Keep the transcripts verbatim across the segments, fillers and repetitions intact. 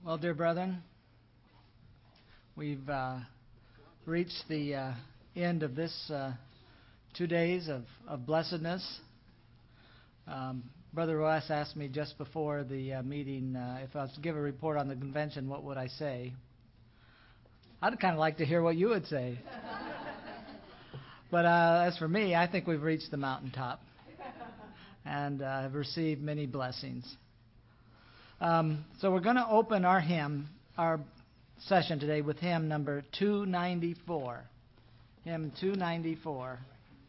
Well, dear brethren, we've uh, reached the uh, end of this uh, two days of, of blessedness. Um, Brother Ross asked me just before the uh, meeting uh, if I was to give a report on the convention, what would I say? I'd kind of like to hear what you would say. But uh, as for me, I think we've reached the mountaintop and uh, have received many blessings. Um, so we're going to open our hymn, our session today with hymn number two ninety-four. Hymn two ninety-four.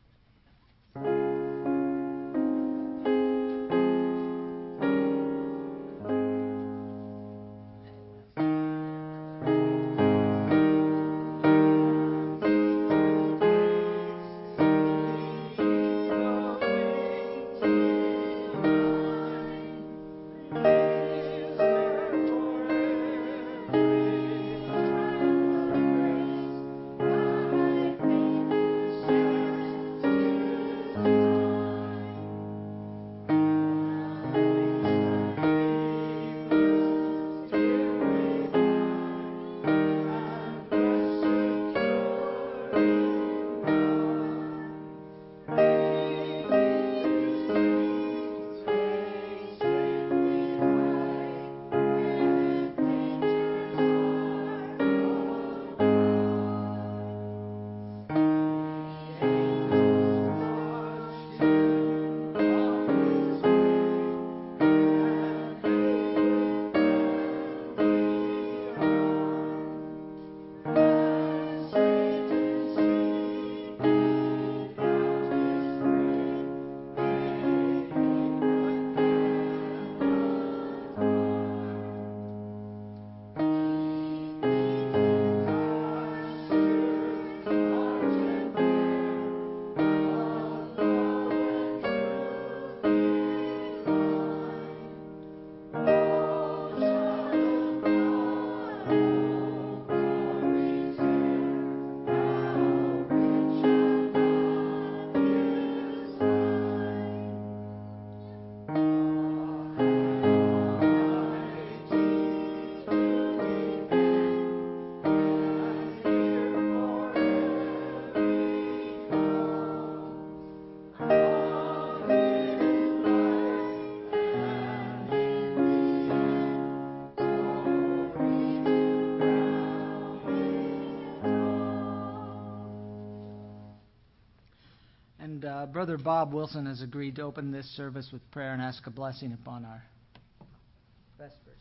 And uh, Brother Bob Wilson has agreed to open this service with prayer and ask a blessing upon our Vespers.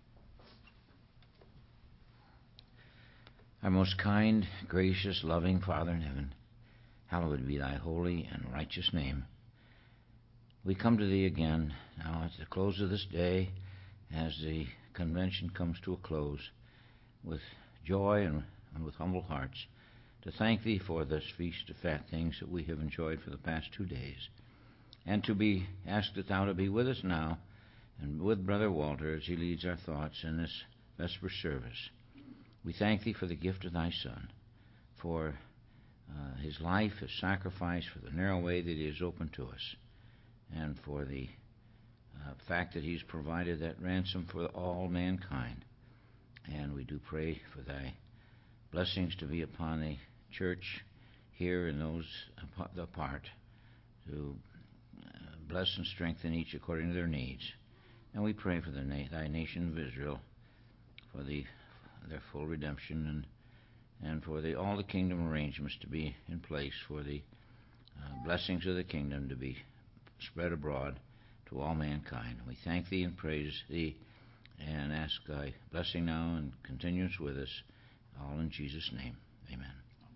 Our most kind, gracious, loving Father in heaven, hallowed be thy holy and righteous name. We come to thee again now at the close of this day, as the convention comes to a close, with joy and, and with humble hearts, to thank thee for this feast of fat things that we have enjoyed for the past two days, and to be asked that thou to be with us now, and with Brother Walter as he leads our thoughts in this Vesper service. We thank thee for the gift of thy Son, for uh, his life, his sacrifice, for the narrow way that he has opened to us, and for the uh, fact that he's provided that ransom for all mankind. And we do pray for thy blessings to be upon the church here and those apart, to uh, bless and strengthen each according to their needs. And we pray for the na- thy nation of Israel, for the their full redemption, and and for the all the kingdom arrangements to be in place for the uh, blessings of the kingdom to be spread abroad to all mankind. We thank thee and praise thee and ask thy blessing now and continuance with us, all in Jesus' name. Amen.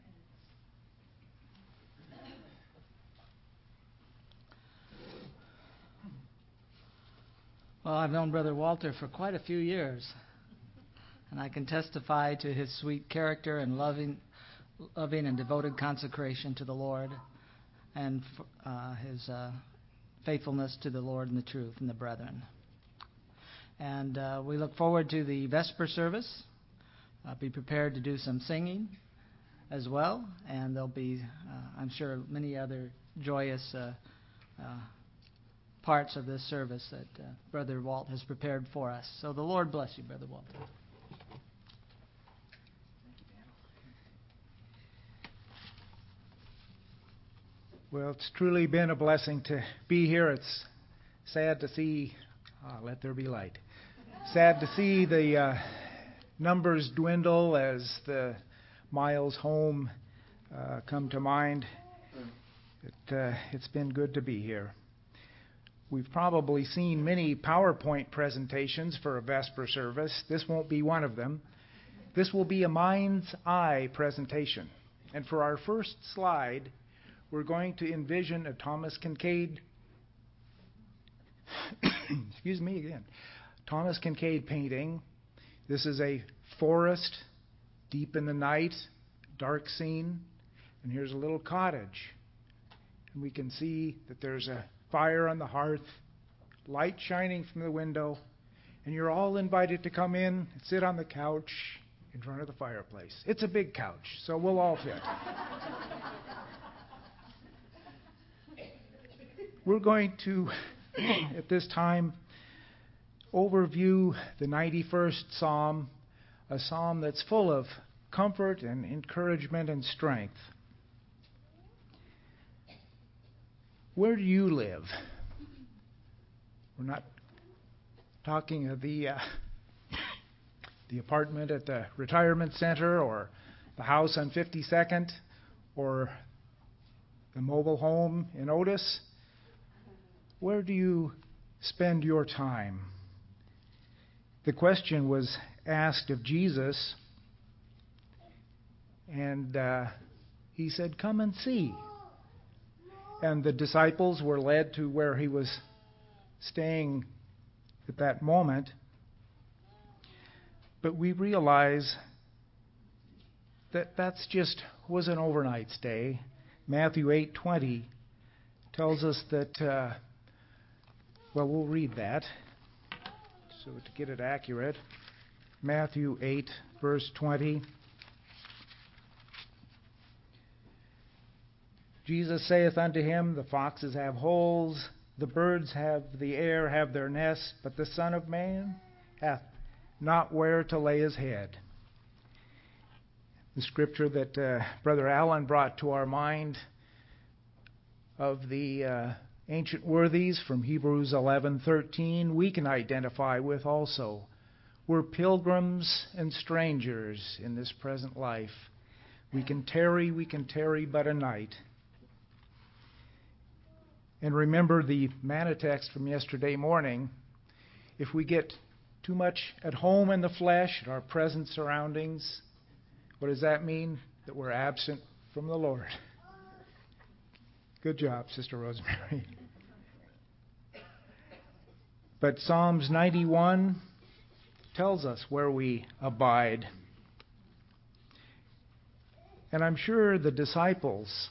Well, I've known Brother Walter for quite a few years, and I can testify to his sweet character and loving, loving and devoted consecration to the Lord, and uh, his uh, faithfulness to the Lord and the truth and the brethren. And uh, we look forward to the Vesper service. Uh, be prepared to do some singing as well, and there'll be, uh, I'm sure, many other joyous uh, uh, parts of this service that uh, Brother Walt has prepared for us. So the Lord bless you, Brother Walt. Well, it's truly been a blessing to be here. It's sad to see, ah, let there be light. Sad to see the uh, numbers dwindle as the miles home uh, come to mind. It, uh, it's been good to be here. We've probably seen many PowerPoint presentations for a Vesper service. This won't be one of them. This will be a mind's eye presentation. And for our first slide, we're going to envision a Thomas Kinkade, excuse me again, Thomas Kinkade painting. This is a forest, deep in the night, dark scene. And here's a little cottage. And we can see that there's a fire on the hearth, light shining from the window, and you're all invited to come in and sit on the couch in front of the fireplace. It's a big couch, so we'll all fit. We're going to, at this time, overview the ninety-first Psalm, a psalm that's full of comfort and encouragement and strength. Where do you live? We're not talking of the uh, the apartment at the retirement center or the house on fifty-second or the mobile home in Otis. Where do you spend your time? The question was asked of Jesus, and uh, he said, "Come and see." And the disciples were led to where he was staying at that moment. But we realize that that's just was an overnight stay. Matthew eight twenty tells us that, uh, well, we'll read that so to get it accurate. Matthew eight, verse twenty. Jesus saith unto him, The foxes have holes, the birds have the air have their nests, but the Son of Man hath not where to lay his head. The scripture that uh, Brother Allen brought to our mind of the uh, ancient worthies from Hebrews eleven thirteen, we can identify with also. We're pilgrims and strangers in this present life. We can tarry, we can tarry but a night. And remember the manna text from yesterday morning. If we get too much at home in the flesh, our present surroundings, what does that mean? That we're absent from the Lord. Good job, Sister Rosemary. But Psalms ninety-one tells us where we abide. And I'm sure the disciples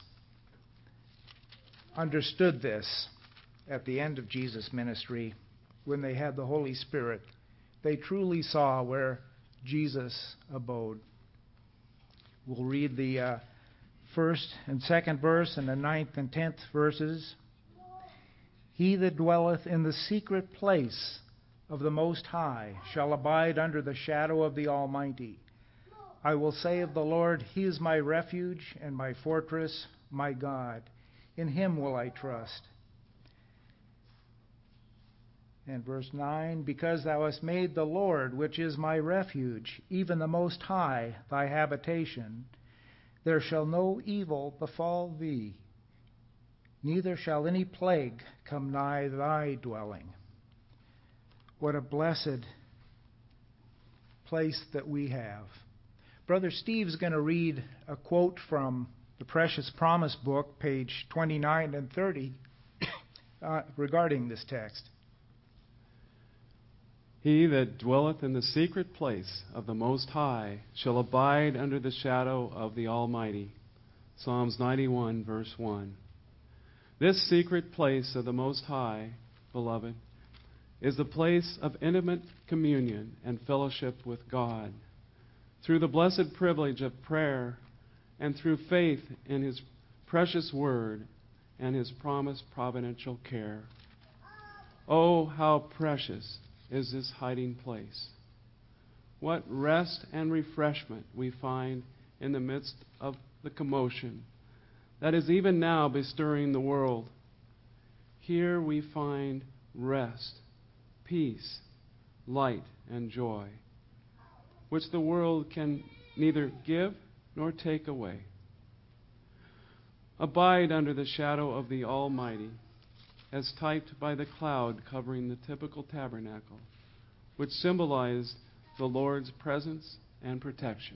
understood this at the end of Jesus' ministry when they had the Holy Spirit. They truly saw where Jesus abode. We'll read the uh, first and second verse and the ninth and tenth verses. He that dwelleth in the secret place of the Most High shall abide under the shadow of the Almighty. I will say of the Lord, He is my refuge and my fortress, my God. In Him will I trust. And verse nine, Because thou hast made the Lord, which is my refuge, even the Most High, thy habitation, there shall no evil befall thee, neither shall any plague come nigh thy dwelling. What a blessed place that we have. Brother Steve's going to read a quote from the Precious Promise book, page twenty-nine and thirty, uh, regarding this text. He that dwelleth in the secret place of the Most High shall abide under the shadow of the Almighty. Psalms ninety-one, verse one. This secret place of the Most High, beloved, is the place of intimate communion and fellowship with God. Through the blessed privilege of prayer and through faith in His precious Word and His promised providential care. Oh, how precious is this hiding place. What rest and refreshment we find in the midst of the commotion that is even now bestirring the world. Here we find rest, peace, light, and joy, which the world can neither give nor take away. Abide under the shadow of the Almighty, as typed by the cloud covering the typical tabernacle, which symbolized the Lord's presence and protection.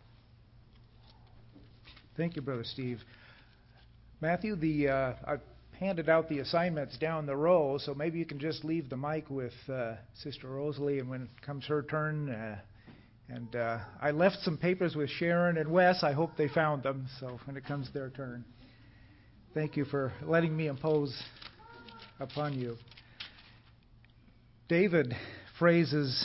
Thank you, Brother Steve. Matthew, the uh, I've handed out the assignments down the row, so maybe you can just leave the mic with uh, Sister Rosalie, and when it comes her turn, uh, and uh, I left some papers with Sharon and Wes. I hope they found them, so when it comes their turn. Thank you for letting me impose upon you. David phrases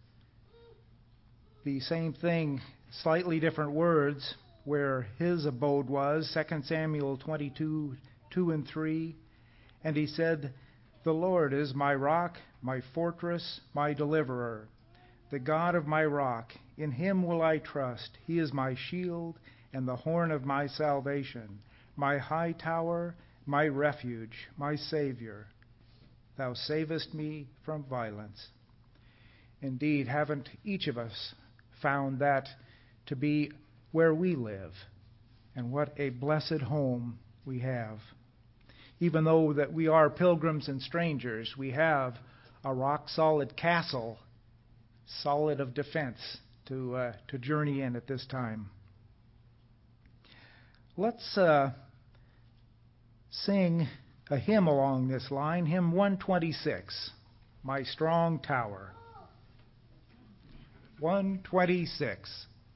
the same thing, slightly different words, where his abode was, Second Samuel twenty-two, two and three. And he said, "The Lord is my rock, my fortress, my deliverer, the God of my rock. In him will I trust. He is my shield and the horn of my salvation, my high tower, my refuge, my Savior. Thou savest me from violence." Indeed, haven't each of us found that to be where we live, and what a blessed home we have. Even though that we are pilgrims and strangers, we have a rock-solid castle, solid of defense, to uh, to journey in at this time. Let's uh, sing a hymn along this line, hymn one twenty-six, My Strong Tower. one twenty-six.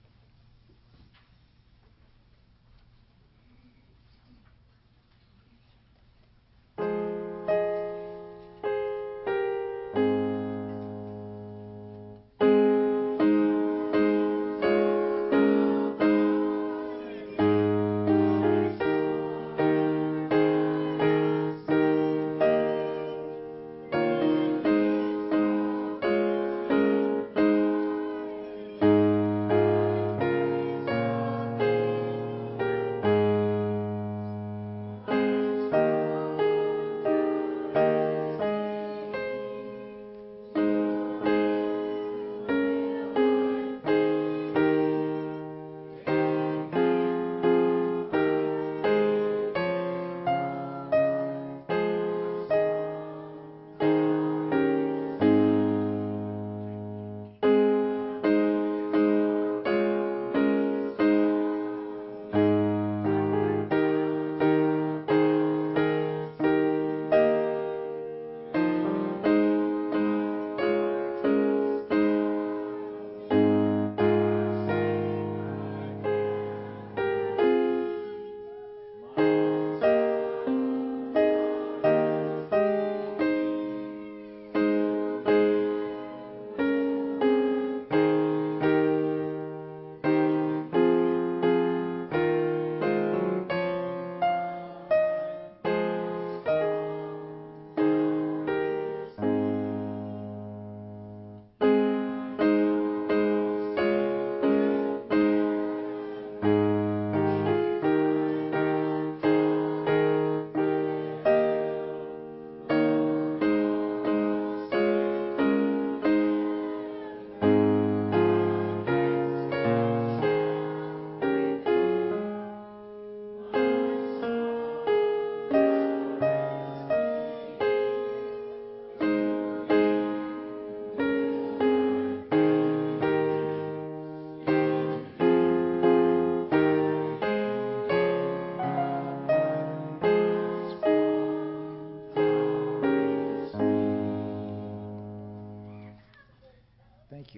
Thank you.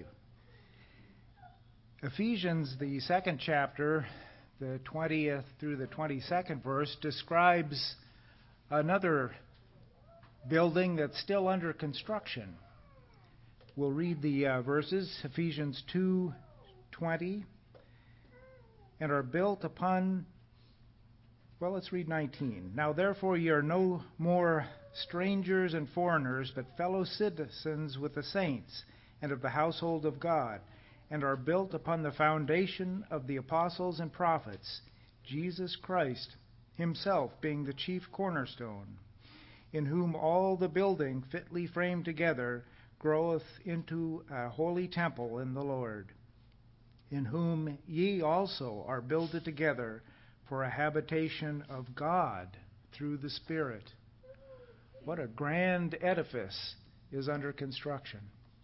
Ephesians, the second chapter, the twentieth through the twenty-second verse, describes another building that's still under construction. We'll read the uh, verses, Ephesians two twenty, and are built upon, well, let's read nineteen. Now therefore ye are no more strangers and foreigners, but fellow citizens with the saints and of the household of God, and are built upon the foundation of the apostles and prophets, Jesus Christ himself being the chief cornerstone, in whom all the building fitly framed together groweth into a holy temple in the Lord, in whom ye also are builded together for a habitation of God through the Spirit. What a grand edifice is under construction.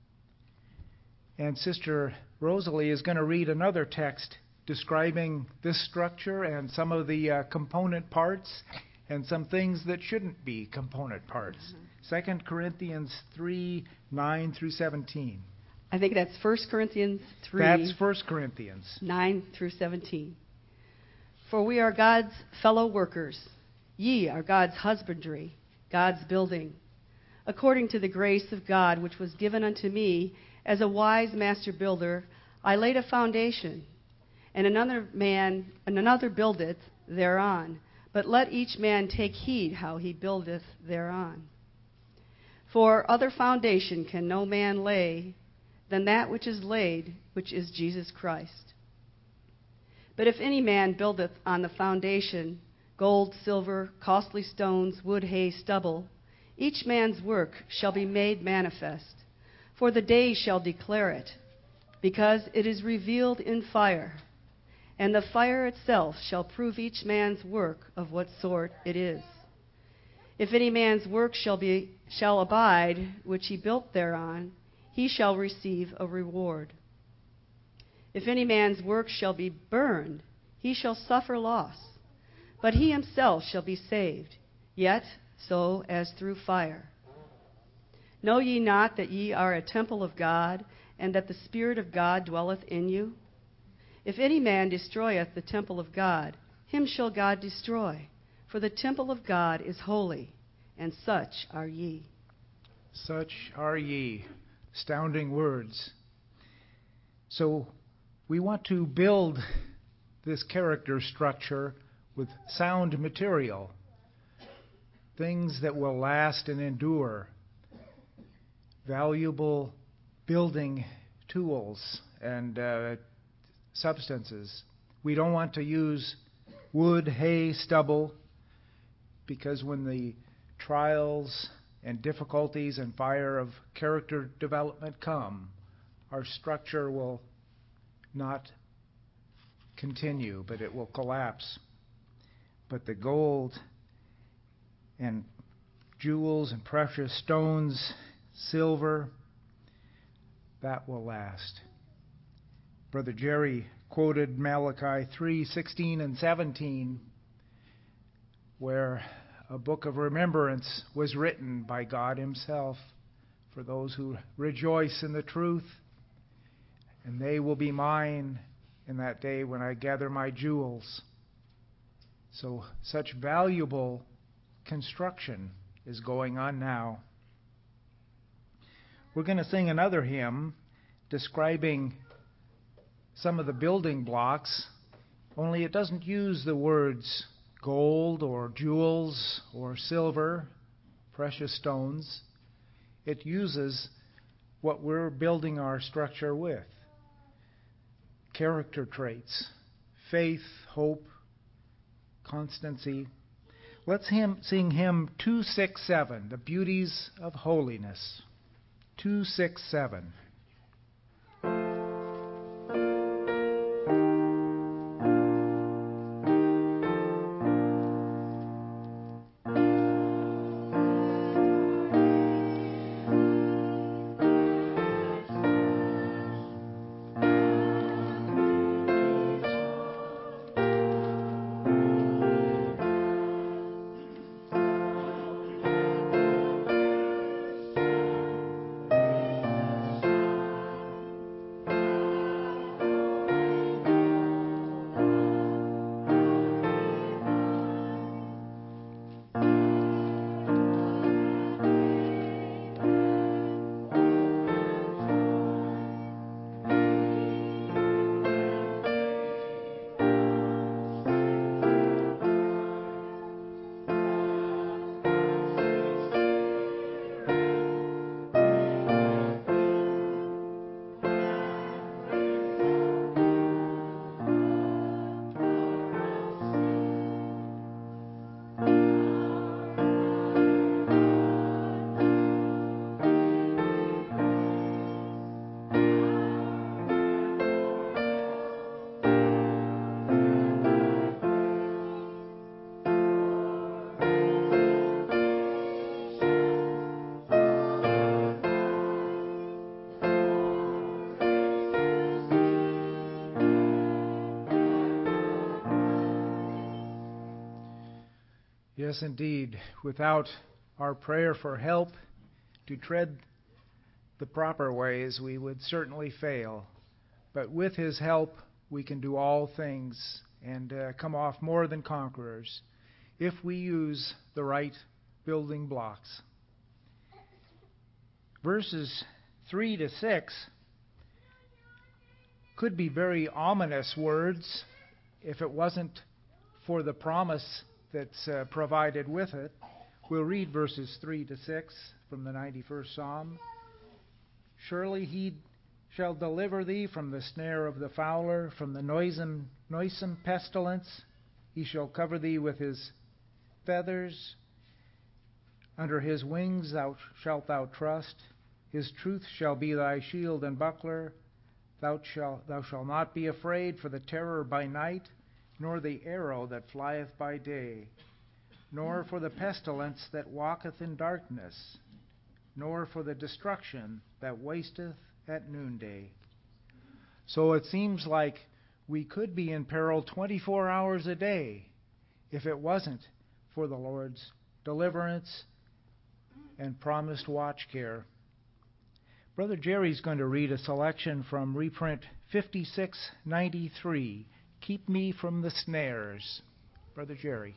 And Sister Rosalie is going to read another text describing this structure and some of the uh, component parts and some things that shouldn't be component parts. Mm-hmm. Second Corinthians three, nine through seventeen. I think that's First Corinthians three. That's First Corinthians. nine through seventeen. For we are God's fellow workers. Ye are God's husbandry, God's building. According to the grace of God which was given unto me, as a wise master builder, I laid a foundation, and another man, and another buildeth thereon. But let each man take heed how he buildeth thereon. For other foundation can no man lay than that which is laid, which is Jesus Christ. But if any man buildeth on the foundation gold, silver, costly stones, wood, hay, stubble, each man's work shall be made manifest, for the day shall declare it, because it is revealed in fire, and the fire itself shall prove each man's work of what sort it is. If any man's work shall be shall abide, which he built thereon, he shall receive a reward. If any man's work shall be burned, he shall suffer loss, but he himself shall be saved, yet so as through fire. Know ye not that ye are a temple of God, and that the Spirit of God dwelleth in you? If any man destroyeth the temple of God, him shall God destroy. For the temple of God is holy, and such are ye. Such are ye. Astounding words. So we want to build this character structure with sound material, things that will last and endure, valuable building tools and uh, substances. We don't want to use wood, hay, stubble, because when the trials and difficulties and fire of character development come, our structure will not continue, but it will collapse. But the gold and jewels and precious stones, silver, that will last. Brother Jerry quoted Malachi three, sixteen and seventeen, where a book of remembrance was written by God himself for those who rejoice in the truth, and they will be mine in that day when I gather my jewels. So such valuable construction is going on now. We're going to sing another hymn describing some of the building blocks, only it doesn't use the words gold or jewels or silver, precious stones. It uses what we're building our structure with. Character traits, faith, hope, constancy. Let's hymn, sing hymn two sixty-seven, The Beauties of Holiness. two sixty-seven. Yes, indeed. Without our prayer for help to tread the proper ways, we would certainly fail. But with His help, we can do all things and uh, come off more than conquerors if we use the right building blocks. Verses three to six could be very ominous words if it wasn't for the promise that's uh, provided with it. We'll read verses three to six from the ninety-first Psalm. Surely He shall deliver thee from the snare of the fowler, from the noisome, noisome pestilence. He shall cover thee with His feathers. Under His wings thou shalt thou trust. His truth shall be thy shield and buckler. Thou shalt, thou shalt not be afraid for the terror by night, nor the arrow that flieth by day, nor for the pestilence that walketh in darkness, nor for the destruction that wasteth at noonday. So it seems like we could be in peril twenty-four hours a day if it wasn't for the Lord's deliverance and promised watch care. Brother Jerry's going to read a selection from reprint fifty-six ninety-three, Keep Me from the Snares. Brother Jerry.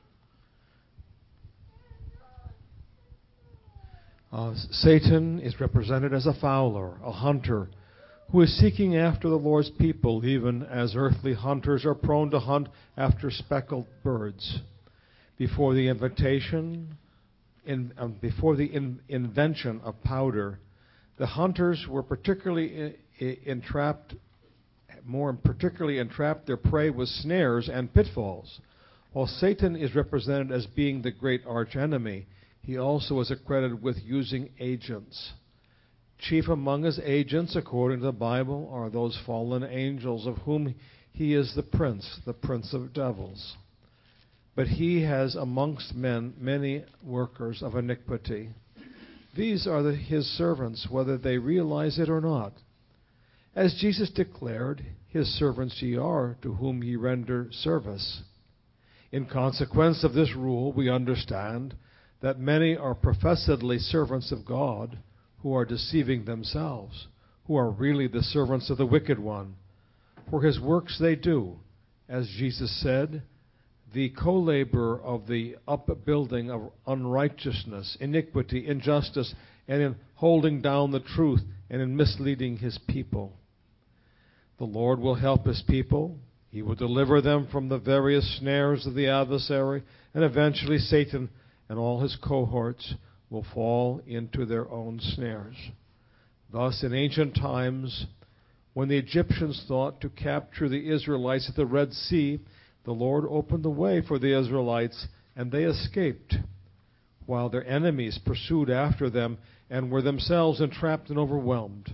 Uh, Satan is represented as a fowler, a hunter, who is seeking after the Lord's people, even as earthly hunters are prone to hunt after speckled birds. Before the invitation, in, um, before the in, invention of powder, the hunters were particularly entrapped, more particularly entrapped their prey with snares and pitfalls. While Satan is represented as being the great archenemy, he also is accredited with using agents. Chief among his agents, according to the Bible, are those fallen angels of whom he is the prince, the prince of devils. But he has amongst men many workers of iniquity. These are the, his servants, whether they realize it or not. As Jesus declared, his servants ye are, to whom ye render service. In consequence of this rule, we understand that many are professedly servants of God, who are deceiving themselves, who are really the servants of the wicked one. For his works they do, as Jesus said, the co-laborer of the upbuilding of unrighteousness, iniquity, injustice, and in holding down the truth and in misleading his people. The Lord will help his people. He will deliver them from the various snares of the adversary, and eventually Satan and all his cohorts will fall into their own snares. Thus, in ancient times, when the Egyptians thought to capture the Israelites at the Red Sea, the Lord opened the way for the Israelites, and they escaped, while their enemies pursued after them and were themselves entrapped and overwhelmed.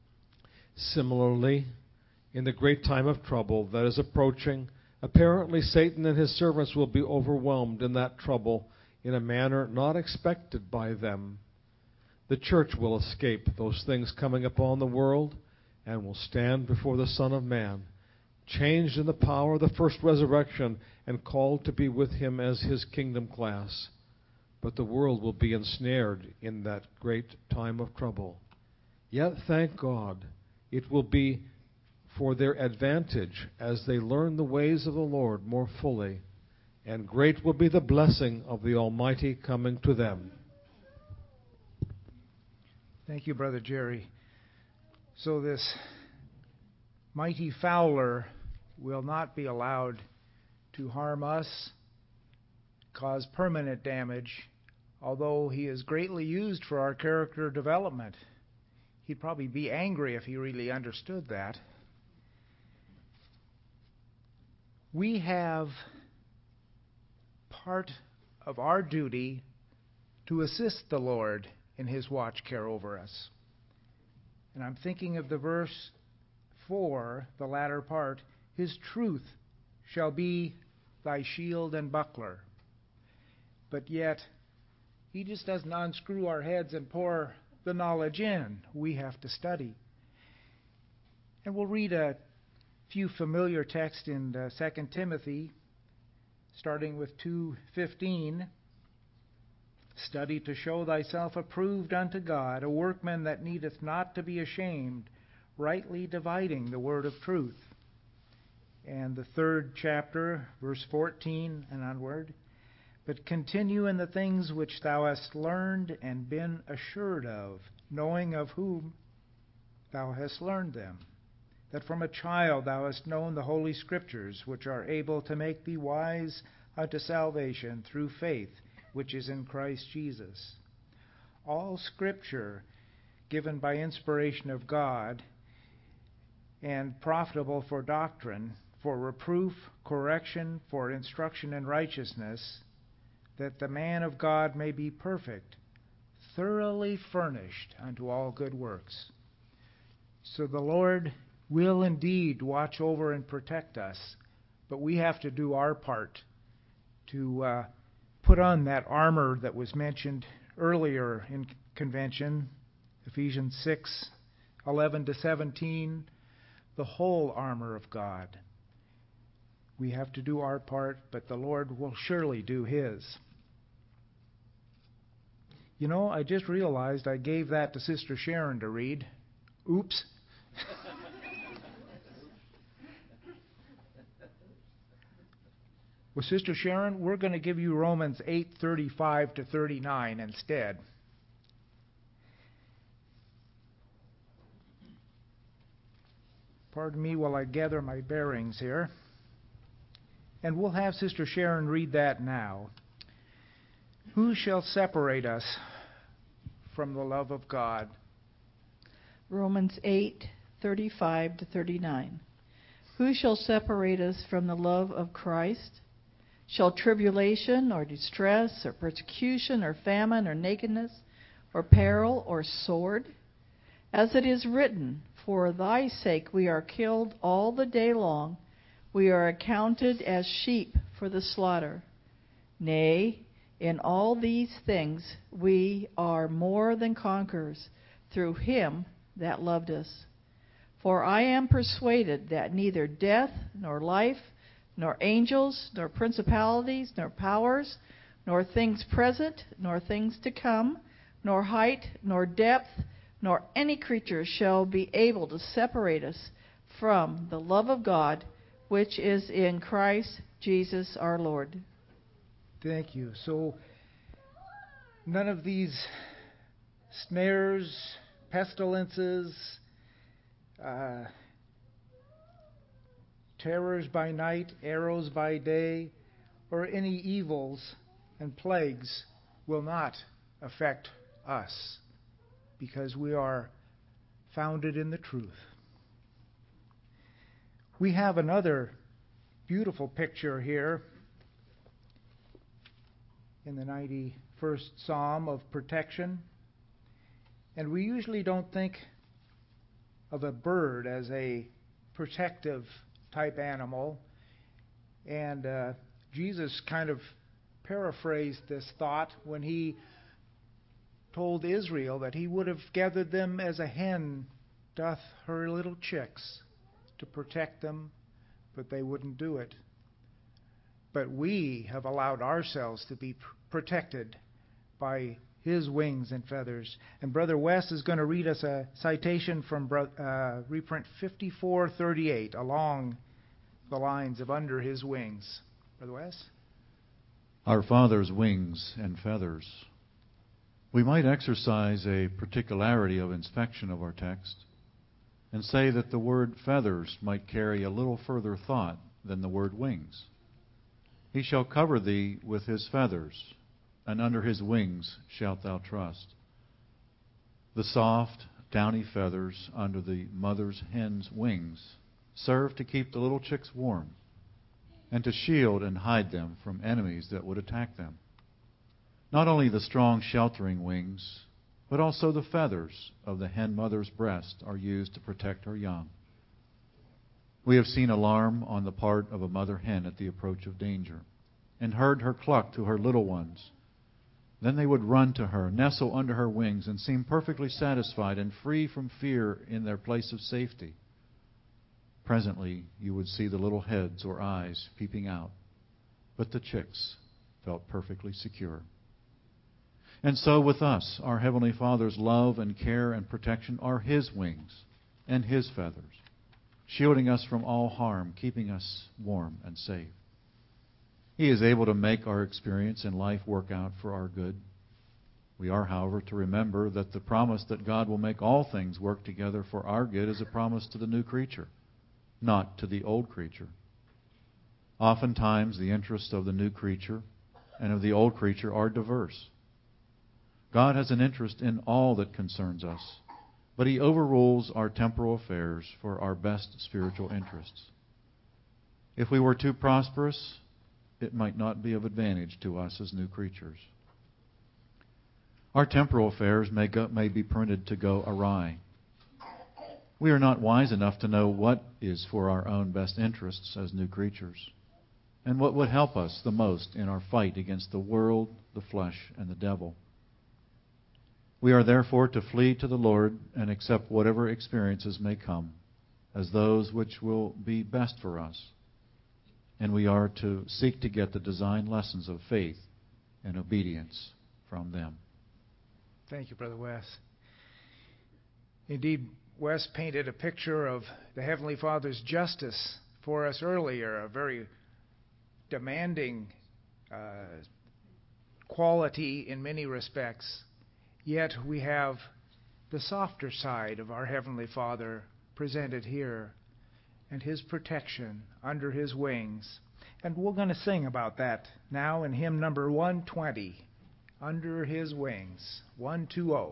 Similarly, in the great time of trouble that is approaching, apparently Satan and his servants will be overwhelmed in that trouble in a manner not expected by them. The church will escape those things coming upon the world and will stand before the Son of Man, changed in the power of the first resurrection and called to be with him as his kingdom class. But the world will be ensnared in that great time of trouble. Yet, thank God, it will be for their advantage as they learn the ways of the Lord more fully, and great will be the blessing of the Almighty coming to them. Thank you, Brother Jerry. So this mighty fowler will not be allowed to harm us, cause permanent damage, although he is greatly used for our character development. He'd probably be angry if he really understood that. We have part of our duty to assist the Lord in his watch care over us. And I'm thinking of the verse four, the latter part, his truth shall be thy shield and buckler. But yet, he just doesn't unscrew our heads and pour the knowledge in. We have to study. And we'll read a few familiar texts in uh, Second Timothy, starting with two fifteen. Study to show thyself approved unto God, a workman that needeth not to be ashamed, rightly dividing the word of truth. And the third chapter, verse fourteen and onward. But continue in the things which thou hast learned and been assured of, knowing of whom thou hast learned them, that from a child thou hast known the Holy Scriptures, which are able to make thee wise unto salvation through faith, which is in Christ Jesus. All Scripture given by inspiration of God and profitable for doctrine, for reproof, correction, for instruction in righteousness, that the man of God may be perfect, thoroughly furnished unto all good works. So the Lord will indeed watch over and protect us, but we have to do our part to uh, put on that armor that was mentioned earlier in convention, Ephesians six, eleven to seventeen, the whole armor of God. We have to do our part, but the Lord will surely do His. You know, I just realized I gave that to Sister Sharon to read. Oops. Well, Sister Sharon, we're going to give you Romans eight thirty-five to thirty-nine instead. Pardon me while I gather my bearings here. And we'll have Sister Sharon read that now. Who shall separate us from the love of God? Romans eight thirty-five to thirty-nine. Who shall separate us from the love of Christ? Shall tribulation or distress or persecution or famine or nakedness or peril or sword? As it is written, for thy sake we are killed all the day long. We are accounted as sheep for the slaughter. Nay, in all these things we are more than conquerors through him that loved us. For I am persuaded that neither death, nor life, nor angels, nor principalities, nor powers, nor things present, nor things to come, nor height, nor depth, nor any creature shall be able to separate us from the love of God, which is in Christ Jesus our Lord. Thank you. So, none of these snares, pestilences, uh, terrors by night, arrows by day, or any evils and plagues will not affect us, because we are founded in the truth. We have another beautiful picture here in the ninety-first Psalm of protection. And we usually don't think of a bird as a protective type animal. And uh, Jesus kind of paraphrased this thought when he told Israel that he would have gathered them as a hen doth her little chicks to protect them, but they wouldn't do it. But we have allowed ourselves to be pr- protected by his wings and feathers. And Brother Wes is going to read us a citation from uh, reprint fifty-four thirty-eight along the lines of under his wings. Brother Wes? Our Father's wings and feathers. We might exercise a particularity of inspection of our text and say that the word feathers might carry a little further thought than the word wings. He shall cover thee with his feathers, and under his wings shalt thou trust. The soft, downy feathers under the mother's hen's wings serve to keep the little chicks warm and to shield and hide them from enemies that would attack them. Not only the strong sheltering wings, but also the feathers of the hen mother's breast are used to protect her young. We have seen alarm on the part of a mother hen at the approach of danger, and heard her cluck to her little ones. Then they would run to her, nestle under her wings, and seem perfectly satisfied and free from fear in their place of safety. Presently, you would see the little heads or eyes peeping out, but the chicks felt perfectly secure. And so with us, our Heavenly Father's love and care and protection are His wings and His feathers, shielding us from all harm, keeping us warm and safe. He is able to make our experience in life work out for our good. We are, however, to remember that the promise that God will make all things work together for our good is a promise to the new creature, not to the old creature. Oftentimes, the interests of the new creature and of the old creature are diverse. God has an interest in all that concerns us, but He overrules our temporal affairs for our best spiritual interests. If we were too prosperous, it might not be of advantage to us as new creatures. Our temporal affairs may, go, may be permitted to go awry. We are not wise enough to know what is for our own best interests as new creatures, and what would help us the most in our fight against the world, the flesh, and the devil. We are therefore to flee to the Lord and accept whatever experiences may come as those which will be best for us. And we are to seek to get the designed lessons of faith and obedience from them. Thank you, Brother Wes. Indeed, Wes painted a picture of the Heavenly Father's justice for us earlier, a very demanding uh, quality in many respects. Yet we have the softer side of our Heavenly Father presented here, and His protection under His wings. And we're going to sing about that now in hymn number one twenty, Under His Wings, one twenty.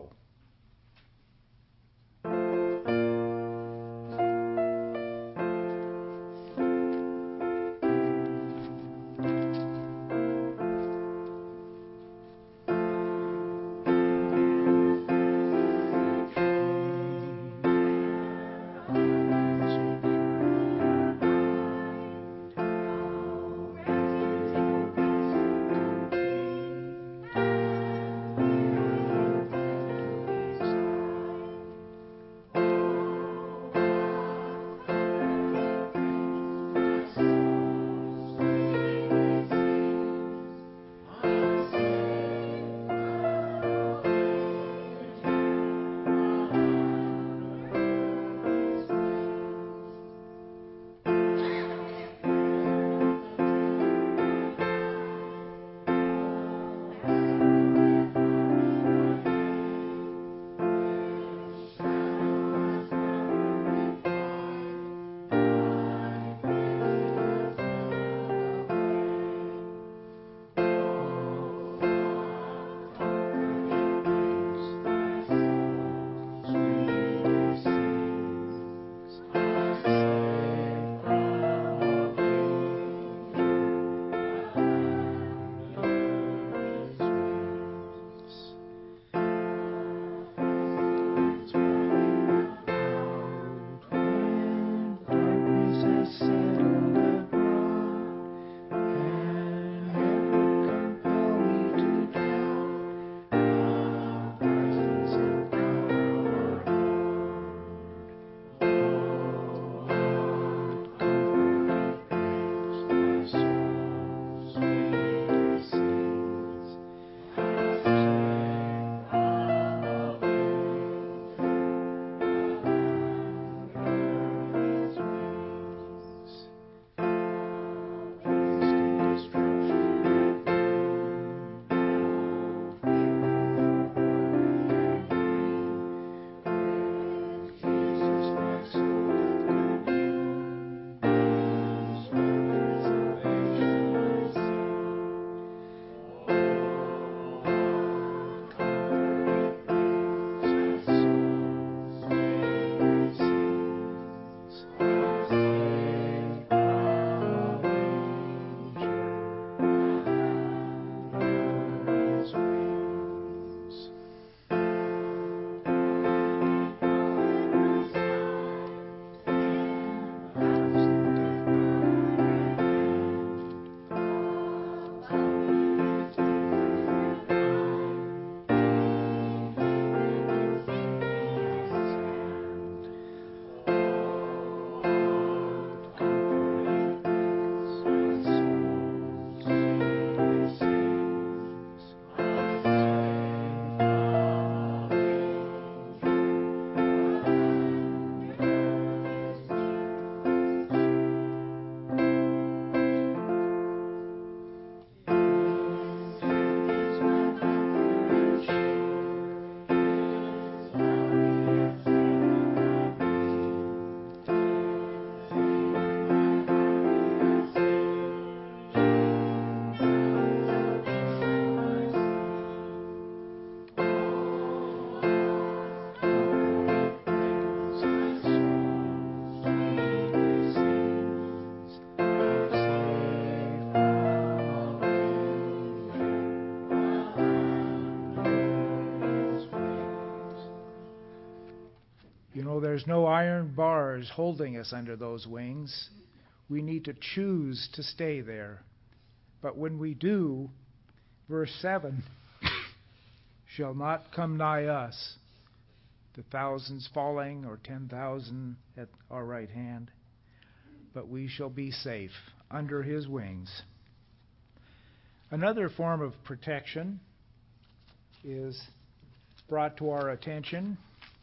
there's no iron bars holding us under those wings. We need to choose to stay there. But when we do, verse seven, shall not come nigh us, the thousands falling or ten thousand at our right hand, but we shall be safe under his wings. Another form of protection is brought to our attention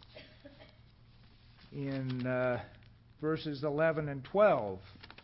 in uh, verses eleven and twelve.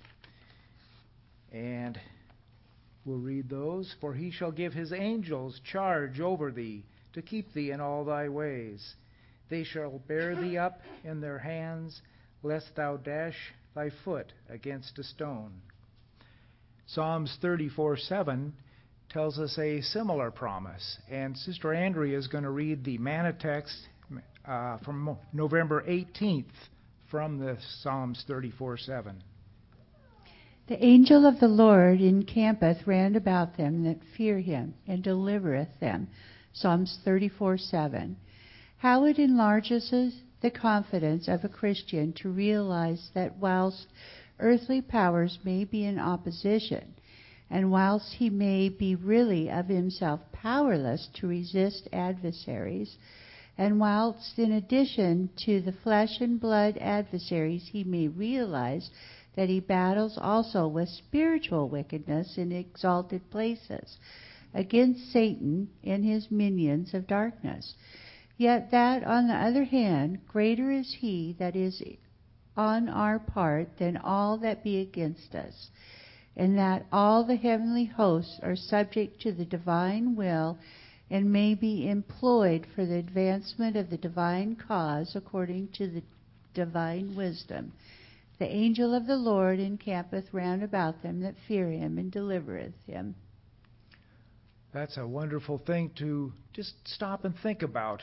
And we'll read those. For he shall give his angels charge over thee, to keep thee in all thy ways. They shall bear thee up in their hands, lest thou dash thy foot against a stone. Psalms thirty-four seven tells us a similar promise. And Sister Andrea is going to read the manna text uh, from November eighteenth from the Psalms thirty-four seven. The angel of the Lord encampeth round about them that fear him, and delivereth them. Psalms thirty-four seven. How it enlarges the confidence of a Christian to realize that whilst earthly powers may be in opposition, and whilst he may be really of himself powerless to resist adversaries, and whilst in addition to the flesh and blood adversaries he may realize that he battles also with spiritual wickedness in exalted places, against Satan and his minions of darkness. Yet that, on the other hand, greater is he that is on our part than all that be against us, and that all the heavenly hosts are subject to the divine will and may be employed for the advancement of the divine cause according to the divine wisdom. The angel of the Lord encampeth round about them that fear him, and delivereth him. That's a wonderful thing to just stop and think about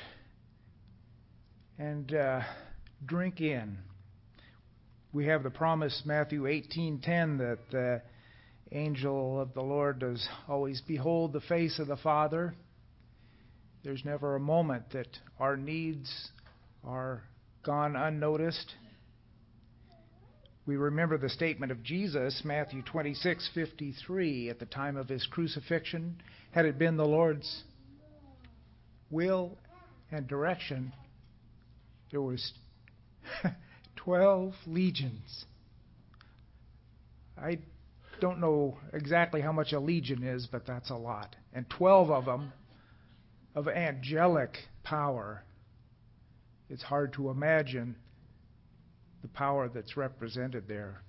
and uh, drink in. We have the promise, Matthew eighteen ten, that the angel of the Lord does always behold the face of the Father. There's never a moment that our needs are gone unnoticed. We remember the statement of Jesus, Matthew twenty-six fifty-three, at the time of his crucifixion. Had it been the Lord's will and direction, there was twelve legions. I don't know exactly how much a legion is, but that's a lot. And twelve of them of angelic power. It's hard to imagine the power that's represented there.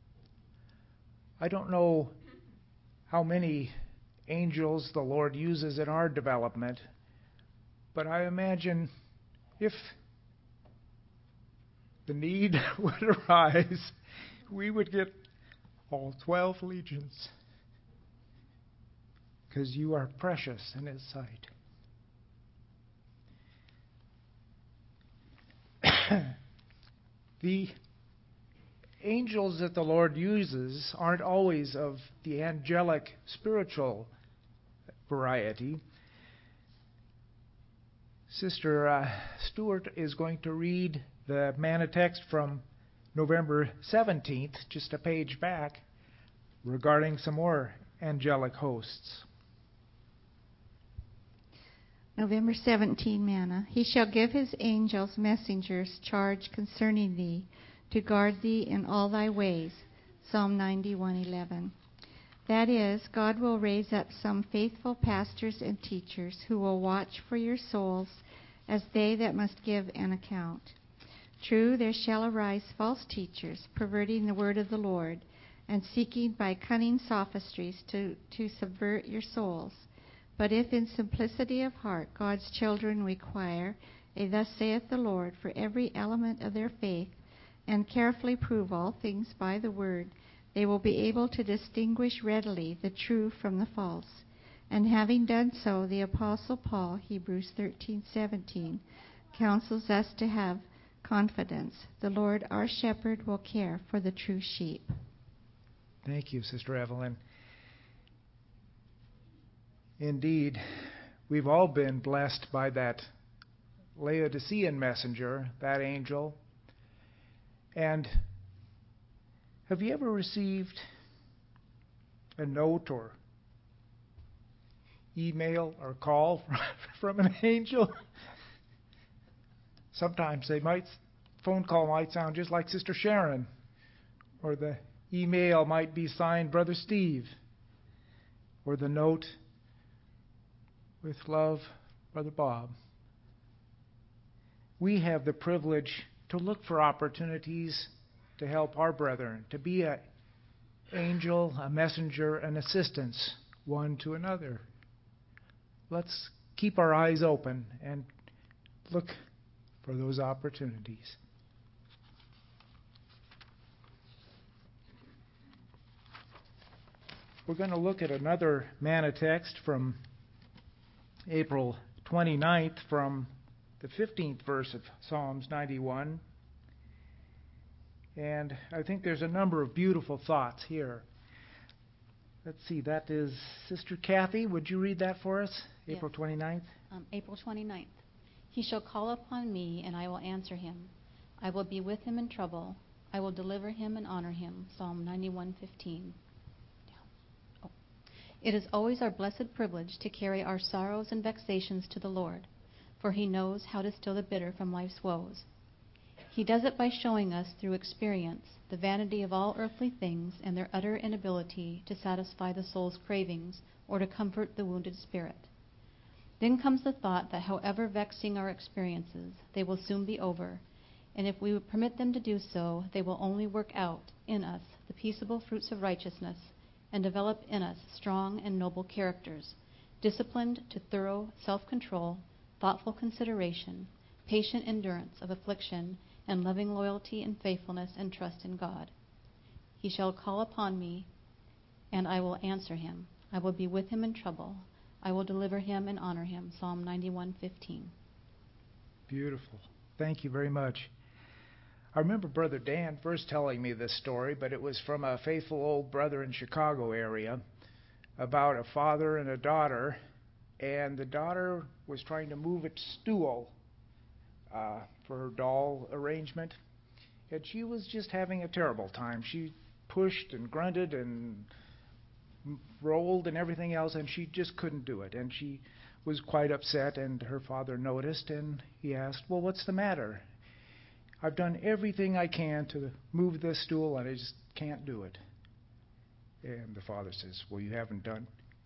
I don't know how many angels the Lord uses in our development, but I imagine if the need would arise, we would get all twelve legions, because you are precious in His sight. The angels that the Lord uses aren't always of the angelic spiritual variety. Sister uh, Stewart is going to read the manna text from November seventeenth, just a page back, regarding some more angelic hosts. November seventeenth manna. He shall give his angels messengers charge concerning thee, to guard thee in all thy ways. Psalm ninety-one eleven. That is, God will raise up some faithful pastors and teachers who will watch for your souls as they that must give an account. True, there shall arise false teachers, perverting the word of the Lord, and seeking by cunning sophistries to, to subvert your souls. But if in simplicity of heart God's children require a thus saith the Lord for every element of their faith, and carefully prove all things by the word, they will be able to distinguish readily the true from the false. And having done so, the Apostle Paul, Hebrews thirteen seventeen, counsels us to have confidence. The Lord our shepherd will care for the true sheep. Thank you, Sister Evelyn. Indeed, we've all been blessed by that Laodicean messenger, that angel, And have you ever received a note or email or call from an angel? Sometimes they might, phone call might sound just like Sister Sharon, or the email might be signed Brother Steve, or the note with love, Brother Bob. We have the privilege to look for opportunities to help our brethren, to be an angel, a messenger, an assistance one to another. Let's keep our eyes open and look for those opportunities. We're going to look at another manna text from April twenty-ninth, from the fifteenth verse of Psalms ninety-one. And I think there's a number of beautiful thoughts here. Let's see, that is Sister Kathy. Would you read that for us? Yes. April twenty-ninth. Um, April twenty-ninth. He shall call upon me, and I will answer him. I will be with him in trouble. I will deliver him and honor him. Psalm ninety-one fifteen. Oh. It is always our blessed privilege to carry our sorrows and vexations to the Lord, for he knows how to still the bitter from life's woes. He does it by showing us through experience the vanity of all earthly things and their utter inability to satisfy the soul's cravings or to comfort the wounded spirit. Then comes the thought that however vexing our experiences, they will soon be over, and if we would permit them to do so, they will only work out in us the peaceable fruits of righteousness and develop in us strong and noble characters, disciplined to thorough self-control, thoughtful consideration, patient endurance of affliction, and loving loyalty and faithfulness and trust in God. He shall call upon me, and I will answer him. I will be with him in trouble. I will deliver him and honor him. Psalm ninety-one fifteen. Beautiful. Thank you very much. I remember Brother Dan first telling me this story, but it was from a faithful old brother in Chicago area about a father and a daughter, and the daughter was trying to move a stool uh, for her doll arrangement, and she was just having a terrible time. She pushed and grunted and rolled and everything else, and she just couldn't do it, and she was quite upset, and her father noticed, and he asked, well, what's the matter? I've done everything I can to move this stool, and I just can't do it. And the father says, well, you haven't done...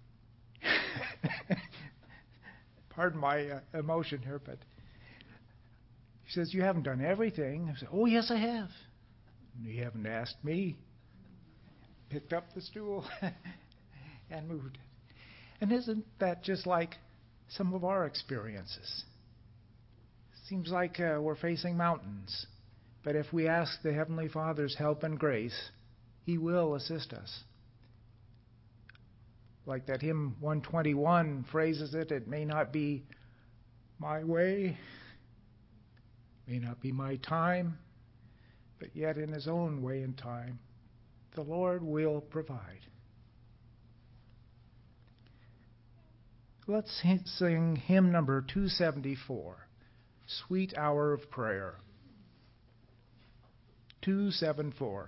Pardon my uh, emotion here, but he says, you haven't done everything. I said, oh, yes, I have. You haven't asked me. Picked up the stool and moved it. And isn't that just like some of our experiences? Seems like uh, we're facing mountains. But if we ask the Heavenly Father's help and grace, He will assist us. Like that hymn one twenty-one phrases it, it may not be my way, may not be my time, but yet in His own way and time, the Lord will provide. Let's sing hymn number two seventy-four, Sweet Hour of Prayer. two seventy-four.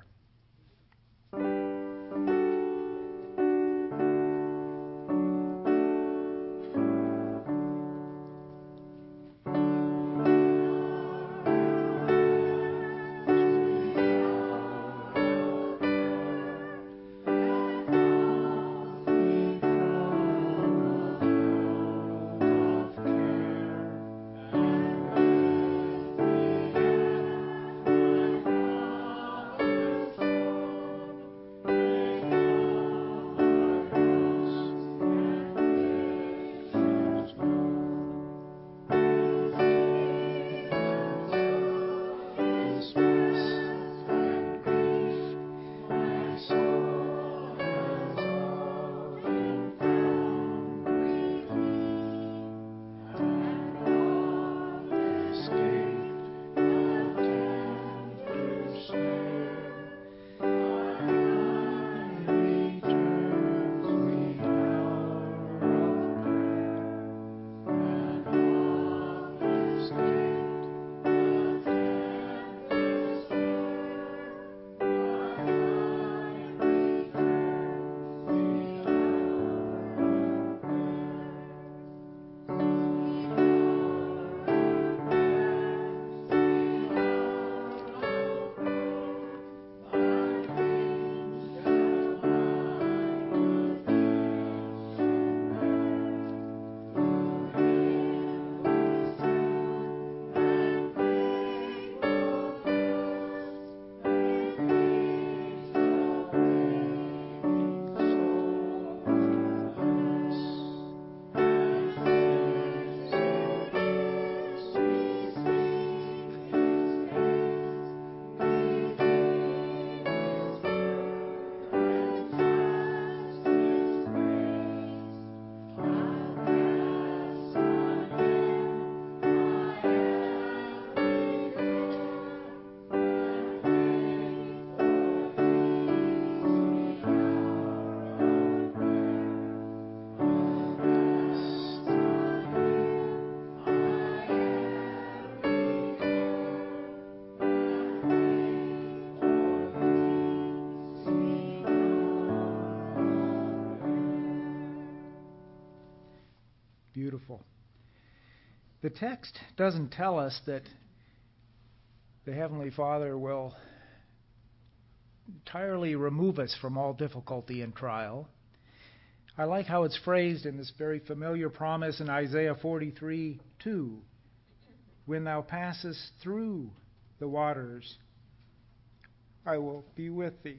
beautiful. The text doesn't tell us that the Heavenly Father will entirely remove us from all difficulty and trial. I like how it's phrased in this very familiar promise in Isaiah forty-three two. When thou passest through the waters, I will be with thee.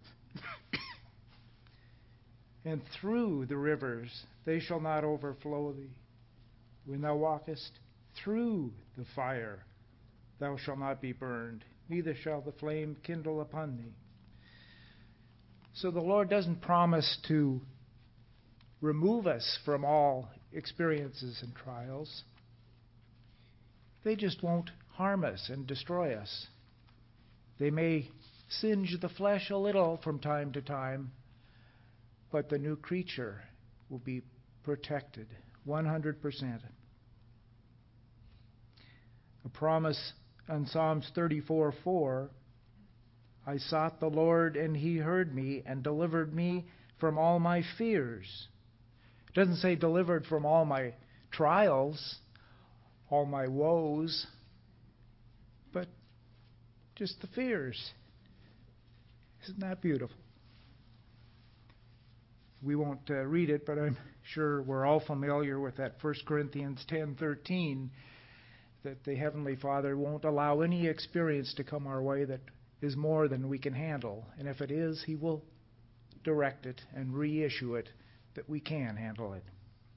And through the rivers, they shall not overflow thee. When thou walkest through the fire, thou shalt not be burned, neither shall the flame kindle upon thee. So the Lord doesn't promise to remove us from all experiences and trials. They just won't harm us and destroy us. They may singe the flesh a little from time to time, but the new creature will be protected one hundred percent. A promise on Psalms thirty-four four, I sought the Lord, and He heard me and delivered me from all my fears. It doesn't say delivered from all my trials, all my woes, but just the fears. Isn't that beautiful? We won't uh, read it, but I'm sure we're all familiar with that First Corinthians ten thirteen, that the Heavenly Father won't allow any experience to come our way that is more than we can handle. And if it is, He will direct it and reissue it that we can handle it.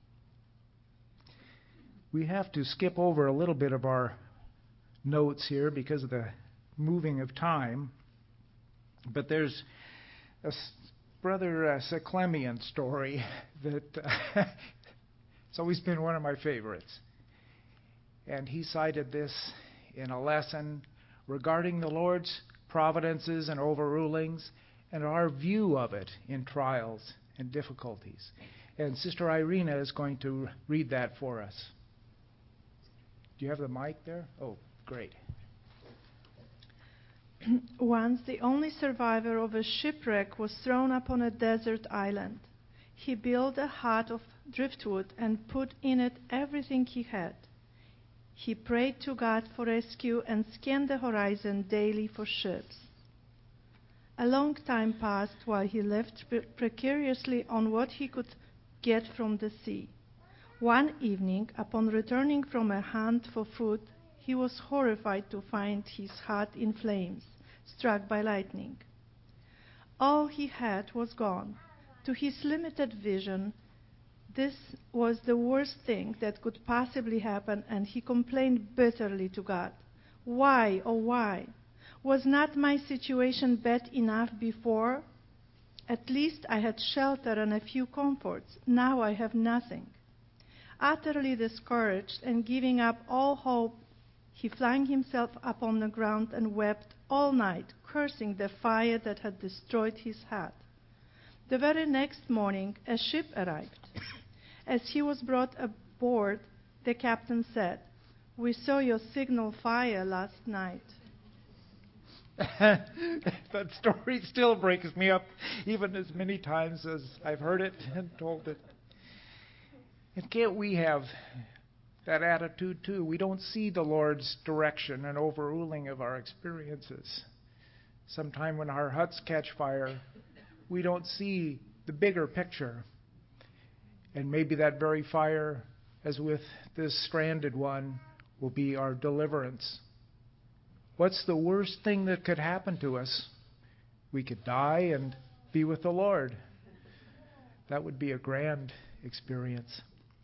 We have to skip over a little bit of our notes here because of the moving of time. But there's a Brother uh, Seclemian story that uh, it's always been one of my favorites. And he cited this in a lesson regarding the Lord's providences and overrulings and our view of it in trials and difficulties. And Sister Irina is going to read that for us. Do you have the mic there? Oh, great. Once the only survivor of a shipwreck was thrown upon a desert island. He built a hut of driftwood and put in it everything he had. He prayed to God for rescue and scanned the horizon daily for ships. A long time passed while he lived pre- precariously on what he could get from the sea. One evening, upon returning from a hunt for food, he was horrified to find his hut in flames, struck by lightning. All he had was gone. To his limited vision, this was the worst thing that could possibly happen, and he complained bitterly to God. Why, oh why? Was not my situation bad enough before? At least I had shelter and a few comforts. Now I have nothing. Utterly discouraged and giving up all hope, he flung himself upon the ground and wept all night, cursing the fire that had destroyed his hut. The very next morning, a ship arrived. As he was brought aboard, the captain said, "We saw your signal fire last night." That story still breaks me up, even as many times as I've heard it and told it. And can't we have that attitude too? We don't see the Lord's direction and overruling of our experiences. Sometime when our huts catch fire, we don't see the bigger picture. And maybe that very fire, as with this stranded one, will be our deliverance. What's the worst thing that could happen to us? We could die and be with the Lord. That would be a grand experience.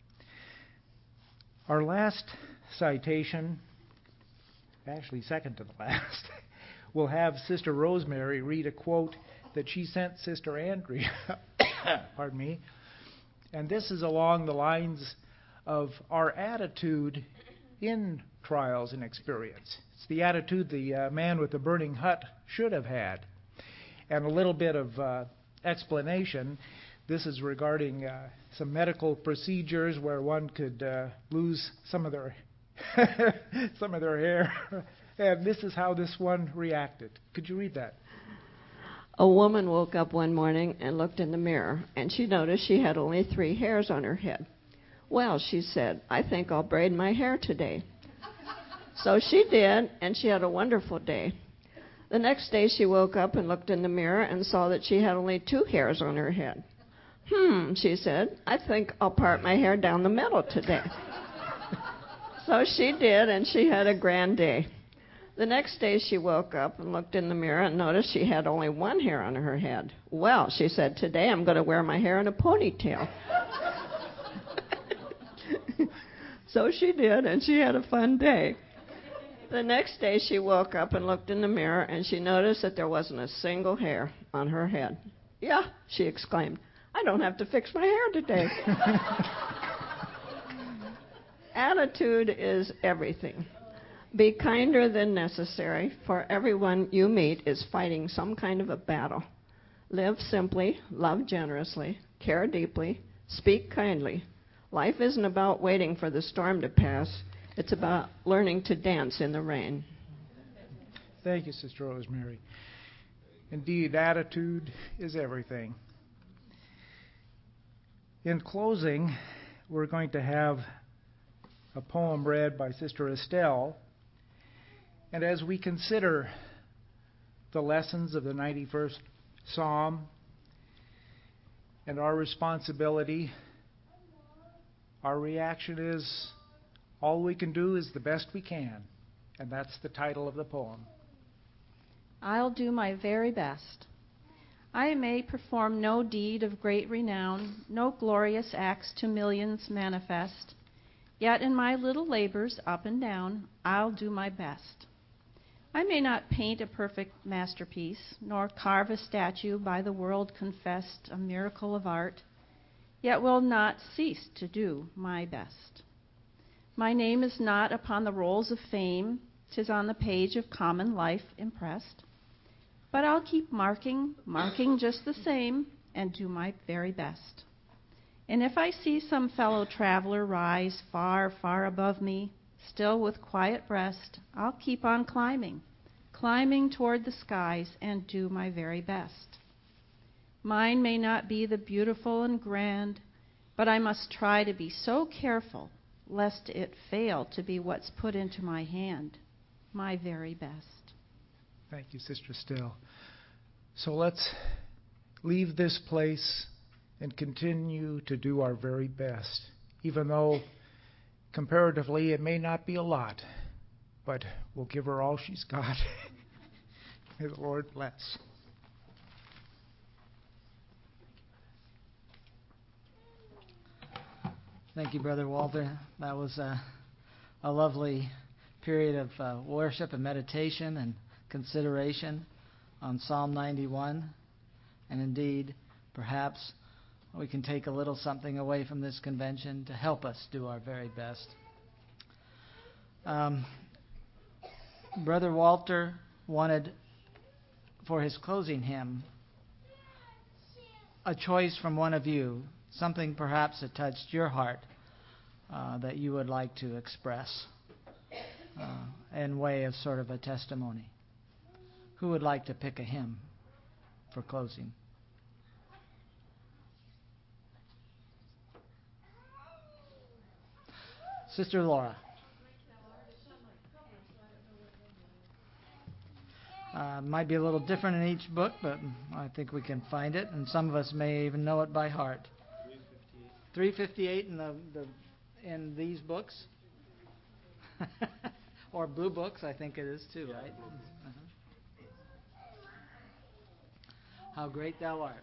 Our last citation, actually second to the last, we'll have Sister Rosemary read a quote that she sent Sister Andrea. Pardon me. And this is along the lines of our attitude in trials and experience. It's the attitude the uh, man with the burning hut should have had. And a little bit of uh, explanation. This is regarding uh, some medical procedures where one could uh, lose some of their some of their hair. And this is how this one reacted. Could you read that? A woman woke up one morning and looked in the mirror, and she noticed she had only three hairs on her head. Well, she said, I think I'll braid my hair today. So she did, and she had a wonderful day. The next day she woke up and looked in the mirror and saw that she had only two hairs on her head. Hmm, she said, I think I'll part my hair down the middle today. So she did, and she had a grand day. The next day she woke up and looked in the mirror and noticed she had only one hair on her head. Well, she said, today I'm going to wear my hair in a ponytail. So she did, and she had a fun day. The next day she woke up and looked in the mirror, and she noticed that there wasn't a single hair on her head. Yeah, she exclaimed, I don't have to fix my hair today. Attitude is everything. Be kinder than necessary, for everyone you meet is fighting some kind of a battle. Live simply, love generously, care deeply, speak kindly. Life isn't about waiting for the storm to pass. It's about learning to dance in the rain. Thank you, Sister Rosemary. Indeed, attitude is everything. In closing, we're going to have a poem read by Sister Estelle. And as we consider the lessons of the ninety-first Psalm and our responsibility, our reaction is all we can do is the best we can. And that's the title of the poem. I'll do my very best. I may perform no deed of great renown, no glorious acts to millions manifest. Yet in my little labors up and down, I'll do my best. I may not paint a perfect masterpiece, nor carve a statue by the world confessed a miracle of art, yet will not cease to do my best. My name is not upon the rolls of fame, 'tis on the page of common life impressed. But I'll keep marking, marking just the same, and do my very best. And if I see some fellow traveler rise far, far above me, still with quiet breast, I'll keep on climbing, climbing toward the skies, and do my very best. Mine may not be the beautiful and grand, but I must try to be so careful, lest it fail to be what's put into my hand, my very best. Thank you, Sister Still. So let's leave this place and continue to do our very best, even though comparatively it may not be a lot, but we'll give her all she's got. May the Lord bless. Thank you, Brother Walter. That was a, a lovely period of uh, worship and meditation and consideration on Psalm ninety-one. And indeed, perhaps we can take a little something away from this convention to help us do our very best. Um, Brother Walter wanted, for his closing hymn, a choice from one of you, something perhaps that touched your heart uh, that you would like to express uh, in way of sort of a testimony. Who would like to pick a hymn for closing? Sister Laura. Uh, might be a little different in each book, but I think we can find it, and some of us may even know it by heart. three fifty-eight in the, the in these books, or blue books, I think it is too, right? Uh-huh. How great thou art.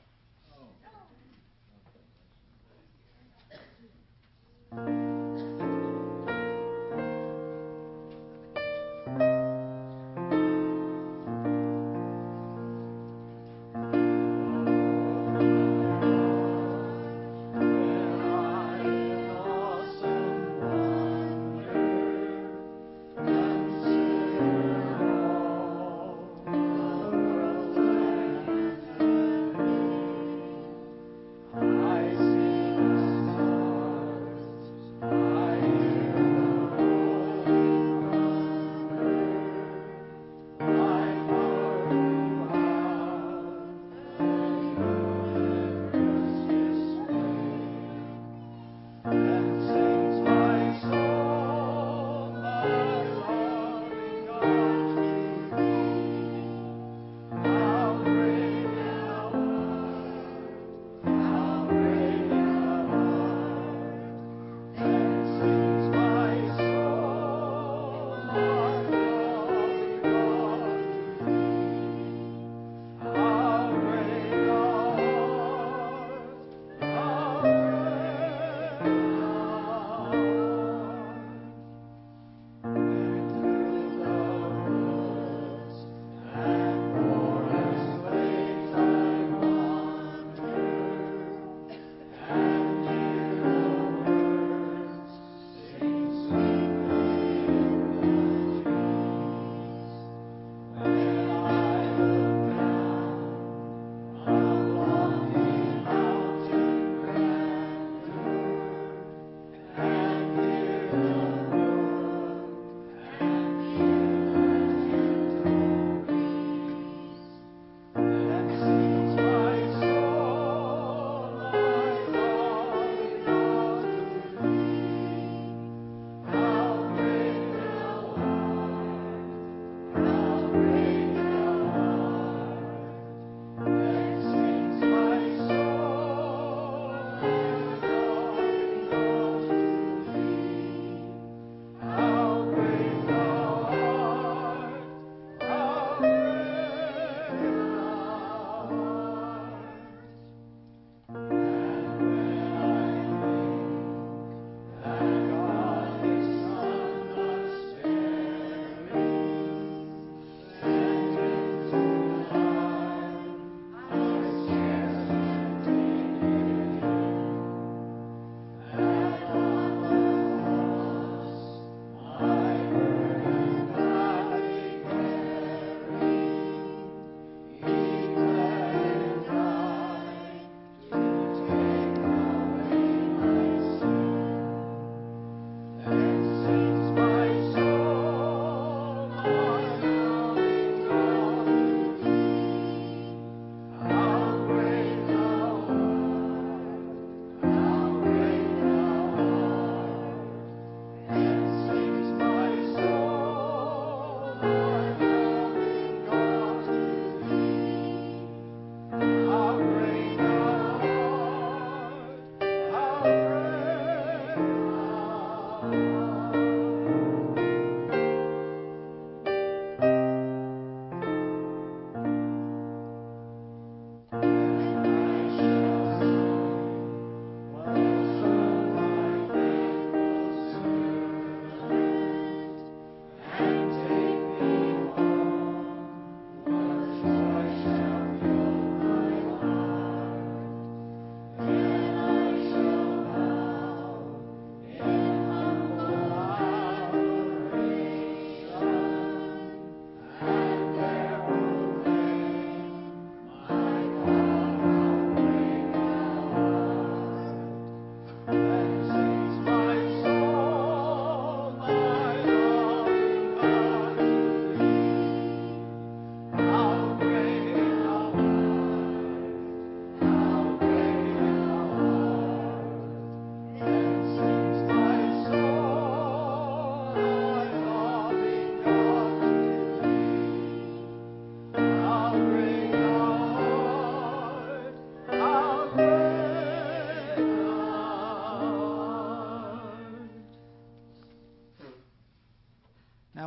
Thank you.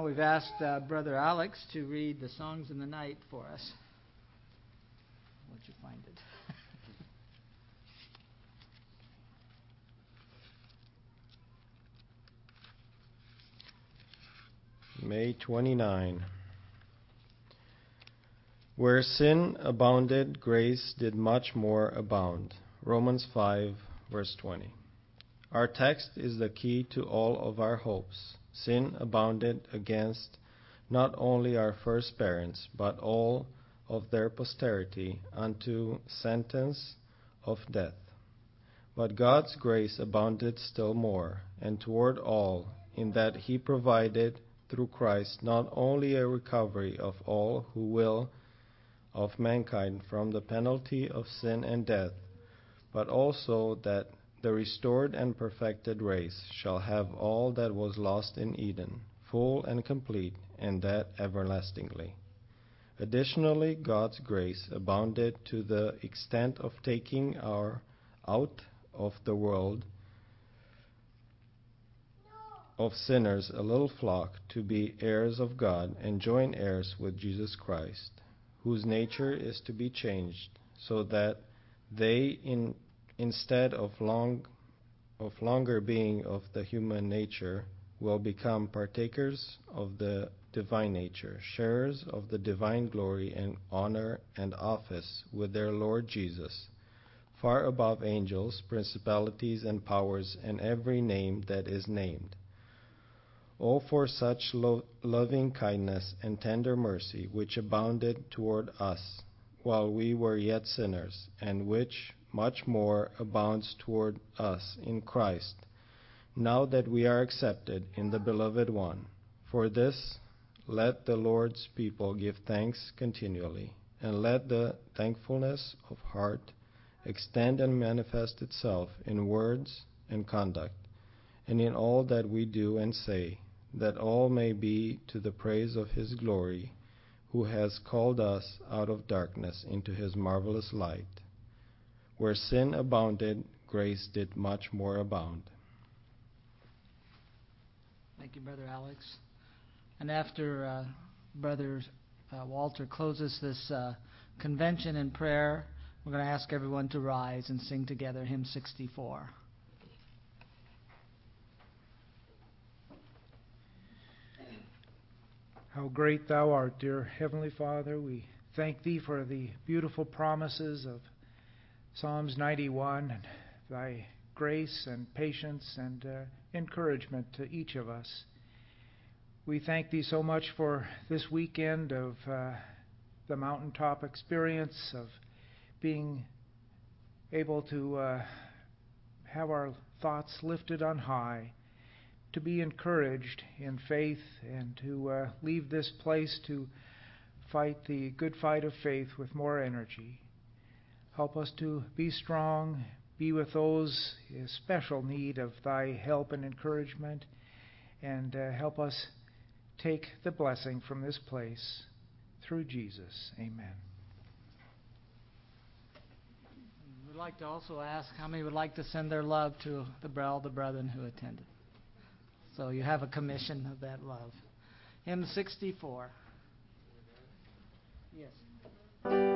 we've asked uh, Brother Alex to read the Songs in the Night for us. Let you find it. May twenty-ninth. Where sin abounded, grace did much more abound. Romans five, verse twenty. Our text is the key to all of our hopes. Sin abounded against not only our first parents, but all of their posterity unto sentence of death. But God's grace abounded still more, and toward all, in that he provided through Christ not only a recovery of all who will of mankind from the penalty of sin and death, but also that the restored and perfected race shall have all that was lost in Eden, full and complete, and that everlastingly. Additionally, God's grace abounded to the extent of taking our out of the world of sinners a little flock to be heirs of God and joint heirs with Jesus Christ, whose nature is to be changed, so that they, in, instead of long of longer being of the human nature, will become partakers of the divine nature, sharers of the divine glory and honor and office with their Lord Jesus, far above angels, principalities, and powers, and every name that is named. Oh, for such lo- loving kindness and tender mercy, which abounded toward us while we were yet sinners, and which much more abounds toward us in Christ, now that we are accepted in the Beloved One. For this, let the Lord's people give thanks continually, and let the thankfulness of heart extend and manifest itself in words and conduct, and in all that we do and say, that all may be to the praise of his glory, who has called us out of darkness into his marvelous light. Where sin abounded, grace did much more abound. Thank you, Brother Alex. And after uh, Brother uh, Walter closes this uh, convention in prayer, we're going to ask everyone to rise and sing together hymn sixty-four. How great thou art, dear Heavenly Father. We thank thee for the beautiful promises of Psalms ninety-one, and thy grace and patience and uh, encouragement to each of us. We thank thee so much for this weekend of uh, the mountaintop experience, of being able to uh, have our thoughts lifted on high, to be encouraged in faith, and to uh, leave this place to fight the good fight of faith with more energy. Help us to be strong, be with those in special need of thy help and encouragement, and uh, help us take the blessing from this place through Jesus. Amen. We'd like to also ask how many would like to send their love to the all the brethren who attended. So you have a commission of that love. Hymn sixty-four. Yes.